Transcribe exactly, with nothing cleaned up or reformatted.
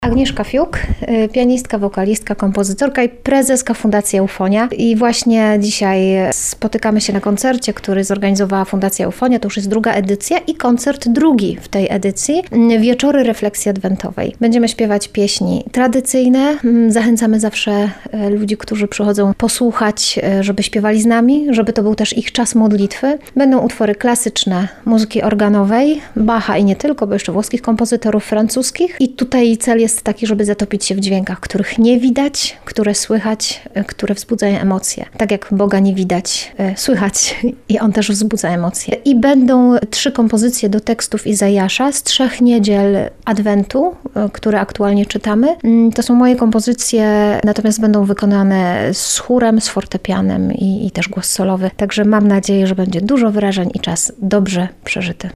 Agnieszka Fiuk, pianistka, wokalistka, kompozytorka i prezeska Fundacji Eufonia. I właśnie dzisiaj spotykamy się na koncercie, który zorganizowała Fundacja Eufonia. To już jest druga edycja i koncert drugi w tej edycji. Wieczory refleksji adwentowej. Będziemy śpiewać pieśni tradycyjne. Zachęcamy zawsze ludzi, którzy przychodzą posłuchać, żeby śpiewali z nami, żeby to był też ich czas modlitwy. Będą utwory klasyczne, muzyki organowej, Bacha i nie tylko, bo jeszcze włoskich kompozytorów, francuskich. I tutaj cel jest jest taki, żeby zatopić się w dźwiękach, których nie widać, które słychać, które wzbudzają emocje. Tak jak Boga nie widać, słychać i On też wzbudza emocje. I będą trzy kompozycje do tekstów Izajasza z trzech niedziel Adwentu, które aktualnie czytamy. To są moje kompozycje, natomiast będą wykonane z chórem, z fortepianem i, i też głos solowy. Także mam nadzieję, że będzie dużo wyrażeń i czas dobrze przeżyty.